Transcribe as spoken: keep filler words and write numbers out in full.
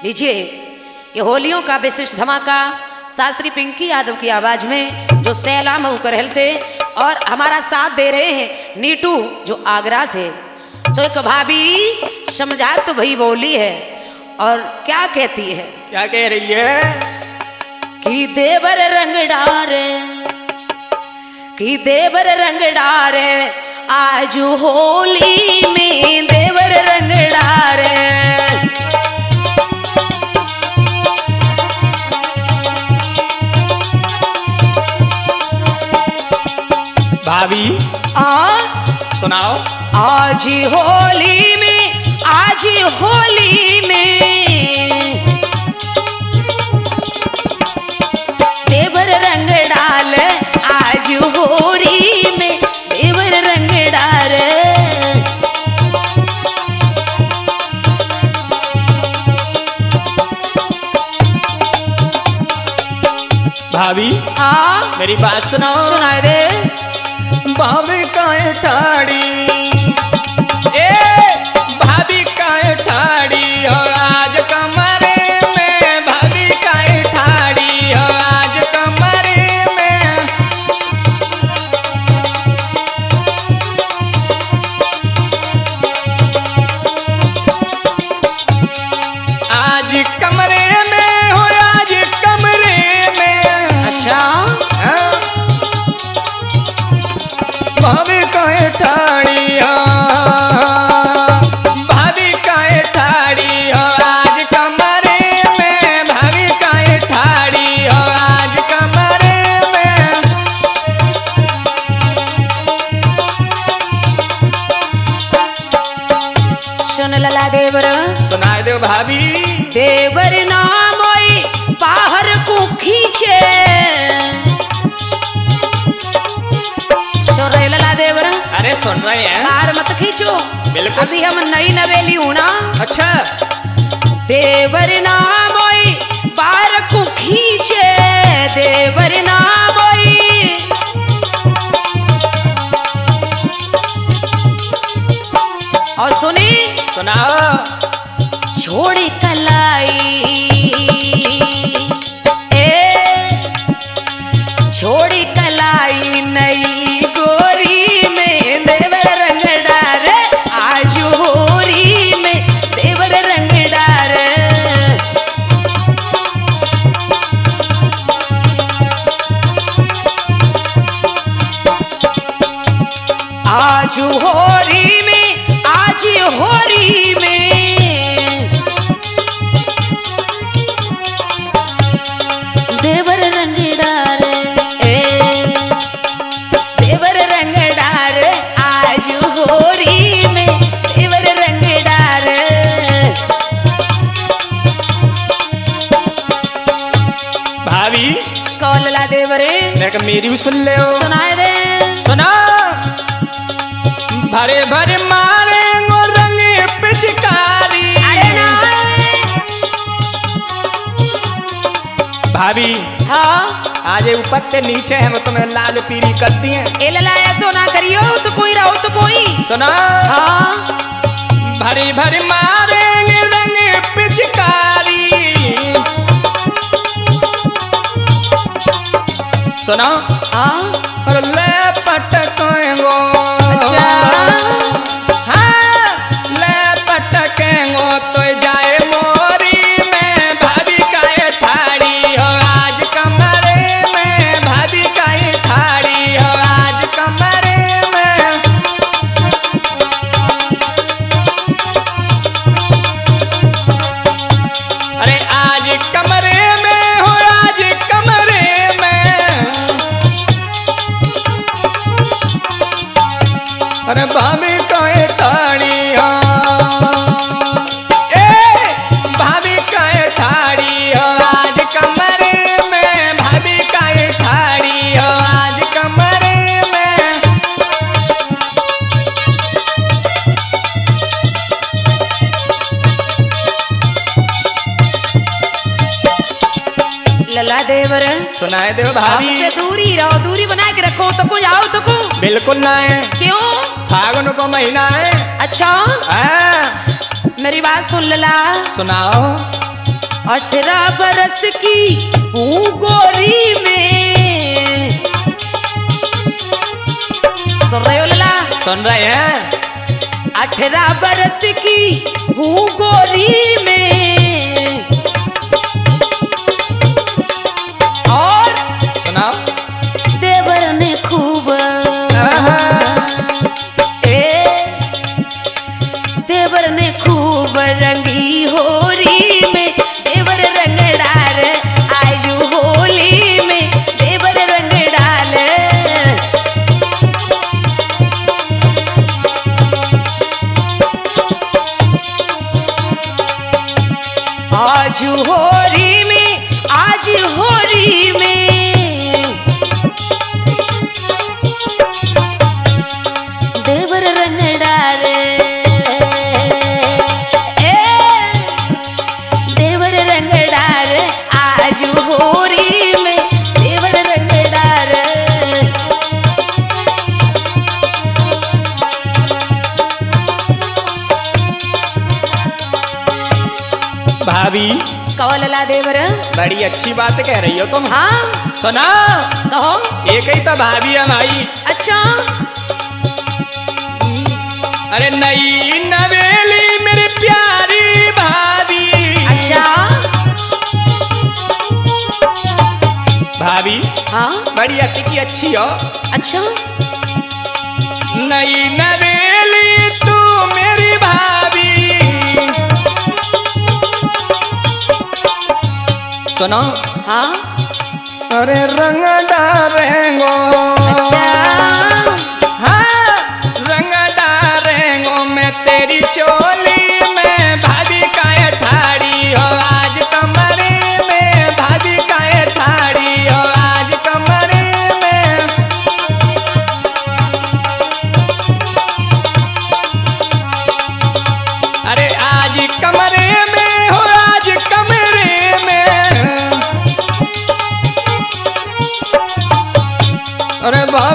लीजिए ये होलियों का विशिष्ट धमाका शास्त्री पिंकी यादव की आवाज में, जो सैला मऊ करहल से, और हमारा साथ दे रहे हैं नीटू जो आगरा से। तो एक भाभी समझा तो भाई बोली है और क्या कहती है, क्या कह रही है कि देवर रंग डारे, कि देवर रंग डारे आज होली में, देवर रंग डारे। भाभी आ सुनाओ। आज होली में, आज होली में देवर रंग डाल, आज होली में देवर रंग डाल। भाभी हाँ मेरी बात सुनाओ। सुनाए दे। भाभी काहे ठाड़ी, ए भाभी काहे ठाड़ी हो आज कमरे में, भाभी काहे ठाड़ी हो आज कमरे में। आज कमरे में हो, आज कमरे में। अच्छा हाँ? भाभी काहे ठाड़ी हो, भाभी काहे ठाड़ी हो आज कमरे में, भाभी काहे ठाड़ी हो आज कमरे में। सुन लला देवर, सुनाए दो भाभी। देवर नाम होई बाहर को खींचे। सुन रहे लला देवर, अरे सुन रहे हैं। कार मत खींचो, बिल्कुल। अभी हम नई नवेली हूं ना। अच्छा देवर नाम होई बाहर को खींचे, देवर नाम होई। और सुनी सुनाओ। छोड़ी कलाई, ए छोड़ी कलाई नई गोरी में, देवर रंग डार आज होरी में, देवर रंग डार। आज होरी में, आज होरी में देवर रंग डार, ए देवर रंग डार आज होरी में, देवर रंग डार। भाभी कौन ला देवरे, देख मेरी भी सुन ले हो। सुनाए दे। सुना। भरे भरे मारे गो रंग पिचकारी। अरे ना भाभी हाँ आज ये ऊपर से नीचे हम तुम्हें लाल पीली कर दिए। ए ललाया सोना करियो तो कोई रहो तो कोई। सुना। हाँ भरी भरी मारेंगे रंग पिचकारी। सुना। हाँ और ले पटकेंगो। अच्छा। हाँ ले पटकेंगो तो जाए मोरी में, भाभी काहे ठाड़ी हो आज कमरे में, भाभी काहे ठाड़ी हो आज कमरे में। अरे आज कमरे में हो, आज कमरे में। अरे भाभी काहे ठाड़ी हो, ए भाभी काहे ठाड़ी हो आज कमरे में, भाभी काहे ठाड़ी हो आज कमरे में। लला देवर, सुनाए दो भाभी। हमसे दूरी रहो, दूरी बना के रखो तो को जाओ तो को। बिल्कुल ना है। क्यों? फागुन को महीना है। अच्छा हाँ मेरी बात सुन लला। सुनाओ। अठारह बरस की हूँ गोरी में। सुन रहे हो लला? सुन रहे हैं। अठारह बरस की हूँ गोरी में, और सुनाओ। देवर ने खूब ए देवर ने खूब रंगी होरी में, देवर रंग डाल आयु होली में, देवर रंग डाल। आज होरी में, आज होरी में, देवर रंग डाले, ए देवर रंग डाले, आज होरी में, देवर रंग डाले। भाभी कवलला देवर, बड़ी अच्छी बात कह रही हो तुम। हाँ सुना, कहो। एक ही तो भाभी हमारी। अच्छा, अरे नई नवेली मेरी प्यारी भाभी। अच्छा, भाभी हाँ, बड़ी अति की अच्छी हो। अच्छा, नई नवेली तू मेरी भाभी। सुनो, हाँ, अरे रंग डारेंगो। अच्छा, हाँ, रंग डारेंगो मैं तेरी चोली में, भाभी का ठाड़ी हो आज कमरे में, भाभी का ठाड़ी हो आज कमरे में। अरे आज कमरे में हो, आज कमरे में। अरे वाह